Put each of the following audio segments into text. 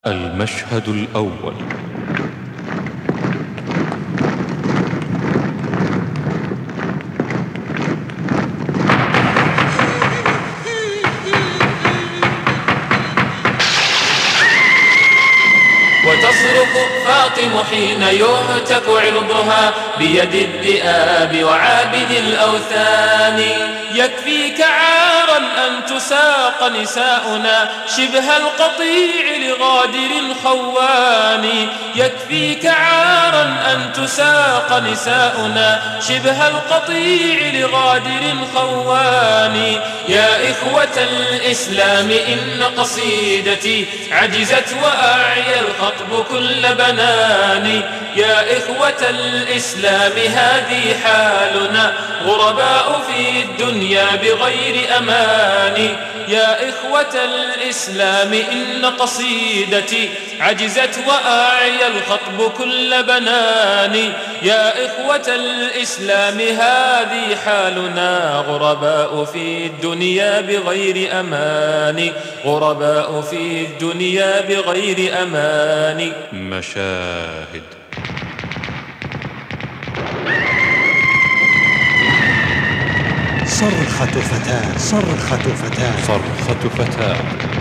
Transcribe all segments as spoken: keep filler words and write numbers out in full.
المشهد الأول. وتصرخ فاطم حين يهتك عرضها بيد الذئاب وعابد الأوثان. يكفيك عارا أن تساق نساؤنا شبه القطيع لغادر خوان. يكفيك عارا أن تساق نساؤنا شبه القطيع لغادر خوان. يا إخوة الإسلام إن قصيدتي عجزت وأعيا الخطب كل بنان. يا إخوة الإسلام هذه حالنا غرباء في الدنيا بغير أمان. يا إخوة الإسلام إن قصيدتي عجزت وأعيا الخطب كل بنان. يا إخوة الإسلام هذه حالنا غرباء في الدنيا بغير أمان. غرباء في الدنيا بغير أمان. مشاهد. صرخة فتاة، صرخة فتاة، صرخة فتاة.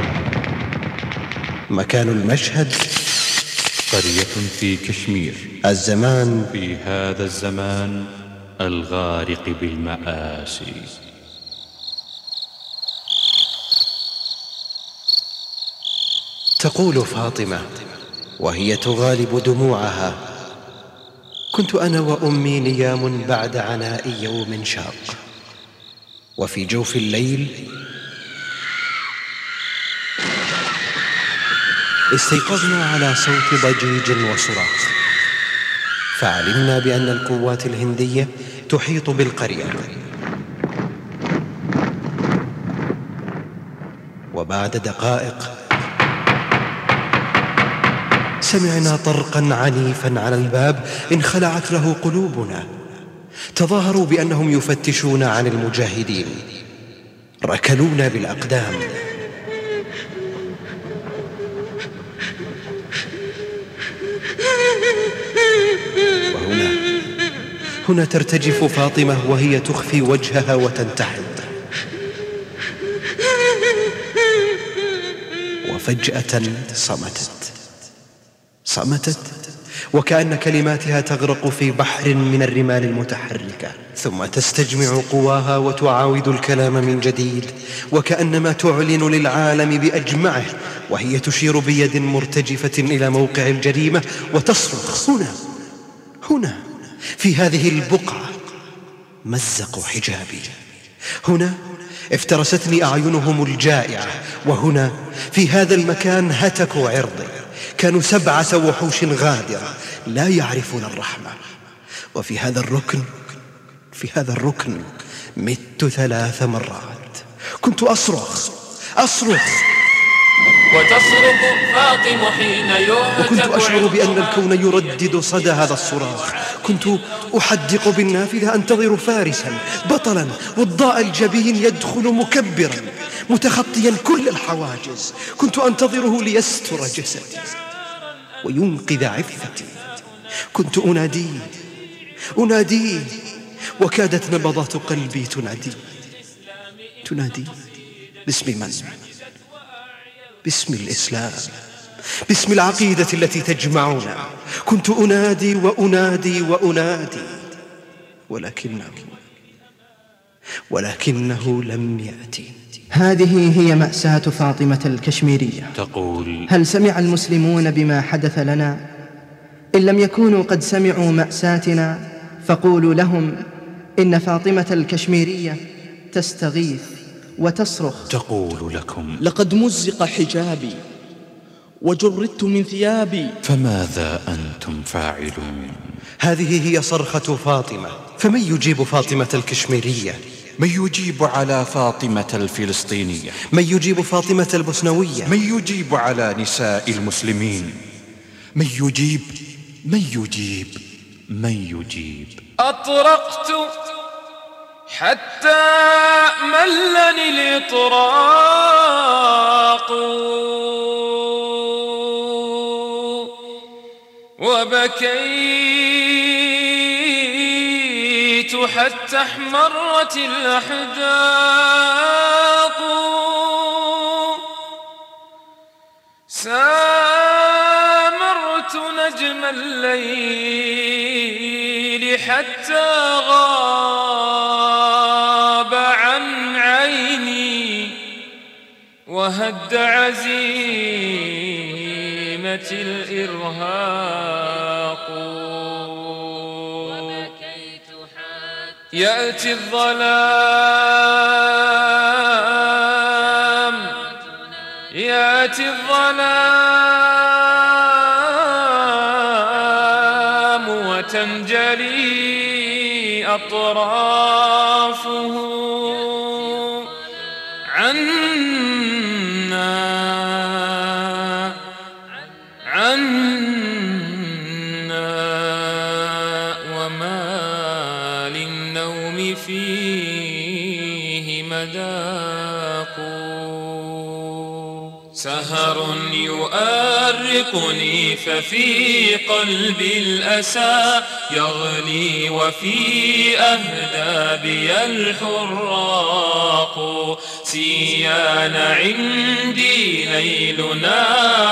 مكان المشهد قرية في كشمير. الزمان في هذا الزمان الغارق بالمآسي. تقول فاطمة وهي تغالب دموعها: كنت أنا وأمي نيام بعد عناء يوم شاق، وفي جوف الليل استيقظنا على صوت ضجيج وصراخ، فعلمنا بأن القوات الهندية تحيط بالقرية. وبعد دقائق سمعنا طرقا عنيفا على الباب انخلعت له قلوبنا. تظاهروا بأنهم يفتشون عن المجاهدين، ركلونا بالأقدام. وهنا هنا ترتجف فاطمة وهي تخفي وجهها وتنتحب، وفجأة صمتت صمتت وكأن كلماتها تغرق في بحر من الرمال المتحركة، ثم تستجمع قواها وتعاود الكلام من جديد، وكأنما تعلن للعالم بأجمعه، وهي تشير بيد مرتجفة إلى موقع الجريمة وتصرخ: هنا هنا في هذه البقعة مزقوا حجابي، هنا افترستني أعينهم الجائعة، وهنا في هذا المكان هتكوا عرضي. كانوا سبعة وحوش غادرة لا يعرفون الرحمة. وفي هذا الركن في هذا الركن مت ثلاث مرات. كنت أصرخ أصرخ وتصرخ فاطم حين يهتك، وكنت أشعر بأن الكون يردد صدى هذا الصراخ. كنت أحدق بالنافذة أنتظر فارسا بطلا وضاء الجبين يدخل مكبرا متخطيا كل الحواجز. كنت أنتظره ليستر جسدي وينقذ عفتي. كنت أناديه أناديه وكادت نبضات قلبي تنادي تنادي باسم من؟ باسم الإسلام، باسم العقيدة التي تجمعنا. كنت أنادي وأنادي وأنادي ولكنه ولكنه لم يأتي. هذه هي مأساة فاطمة الكشميرية. تقول: هل سمع المسلمون بما حدث لنا؟ إن لم يكونوا قد سمعوا مأساتنا فقولوا لهم إن فاطمة الكشميرية تستغيث وتصرخ. تقول لكم: لقد مزق حجابي وجردت من ثيابي. فماذا أنتم فاعلون؟ هذه هي صرخة فاطمة. فمن يجيب فاطمة الكشميرية؟ من يجيب على فاطمة الفلسطينية؟ من يجيب فاطمة البوسنوية؟ من يجيب على نساء المسلمين؟ من يجيب من يجيب من يجيب؟ أطرقت حتى ملني الإطراق، وبكيت حتى احمرت الأحداق، سامرت نجم الليل حتى غاب عن عيني، وهد عزيمة الإرهاق. يأتي الظلام يأتي الظلام وتنجلي أطرافه عنا عنا، وما للنوم فيه مذاق. سهر يؤرقني ففي قلبي الأسى يغلي، وفي أهدابي الحراق. سيان عندي ليلنا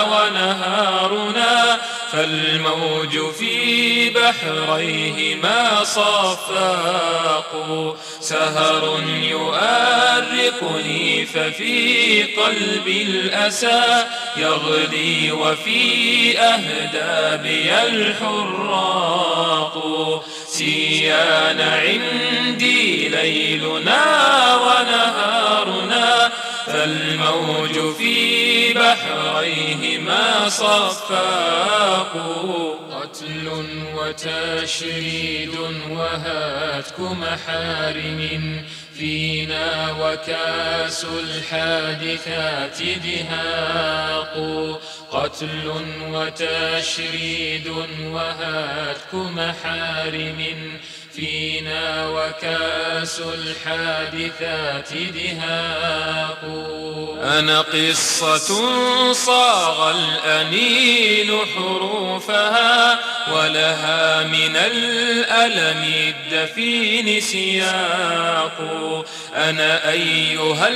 ونهارنا، فالموج في بحريهما صفاق. سهر يؤرقني ففي قلبي الأسى يغلي، وفي أهدابي الحراق. سيان عندي ليلنا ونهارنا، فالموج في بحريهما صفاق. قتل وتشريد وهتك محارم فينا، وكاس الحادثات دهاق. قتل وتشريد وهتك محارم فينا، وكاس الحادثات دهاق. أنا قصة صاغ الأنين حروفها، ولها من الألم الدفين سياق. أنا أيها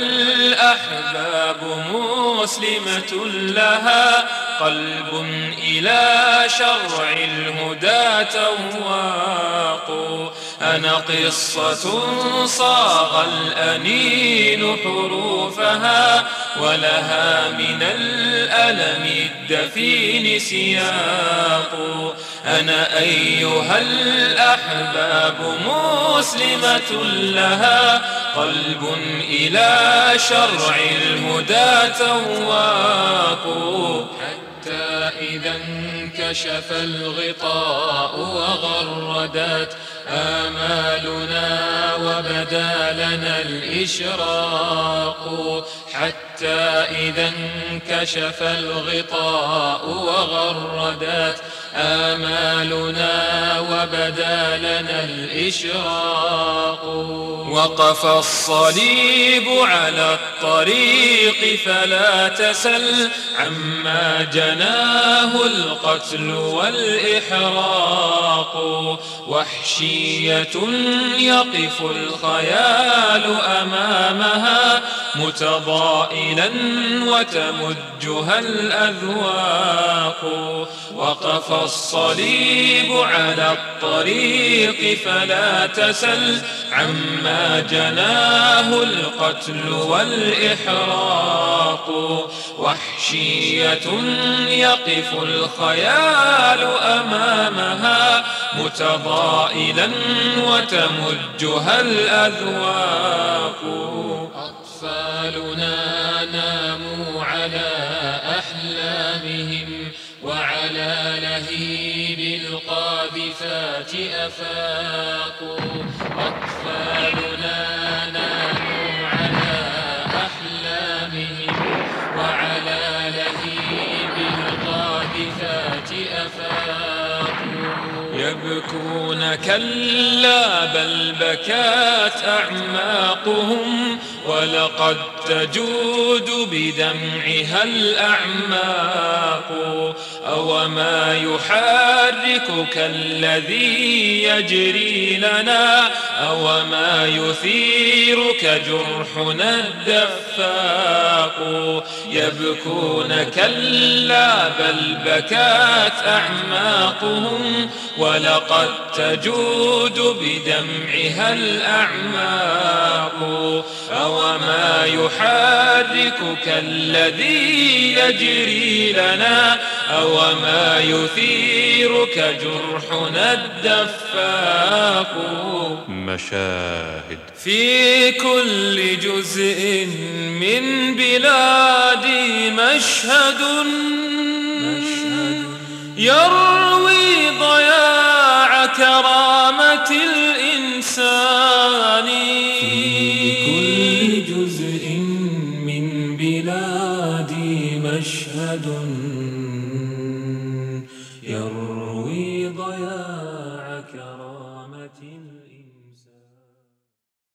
الأحباب مسلمة لها قلب إلى شرع الهدى تواق. أنا قصة صاغ الأنين حروفها، ولها من الألم الدفين سياق. أنا أيها الأحباب مسلمة لها قلب إلى شرع الهدى تواق. حتى إذا انكشف الغطاء وغردت آمالنا وبدا لنا الإشراق. حتى إذا انكشف الغطاء وغردت آمالنا وبدا لنا الإشراق. وقف الصليب على الطريق فلا تسل عما جناه القتل والإحراق. وحشية يقف الخيال أمامها متضائلا وتمجها الأذواق. وقف الصليب على الطريق فلا تسل عما جناه القتل والإحراق. وحشية يقف الخيال أمامها متضائلا وتمجها الأذواق. أطفالنا ناموا على أحلامهم وعلى لهيب القاذفات أفاقوا. أطفالنا ناموا على أحلامهم وعلى لهيب القاذفات أفاقوا. يبكون كلا بل بكات أعماقهم ولقد تجود بدمعها الأعماق. أوما يحركك الذي يجري لنا، أوما يثيرك جرحنا الدفاق. يبكون كلا بل بكات أعماقهم، ولقد تجود بدمعها الأعماق. أوما يحركك الذي يجري لنا، أوما يثيرك جرحنا الدفاق. مشاهد في كل جزء من بلادي مشهد يروي ضياع كرامة الإنسان. في كل جزء من بلادي مشهد يروي ضياع كرامة الإنسان.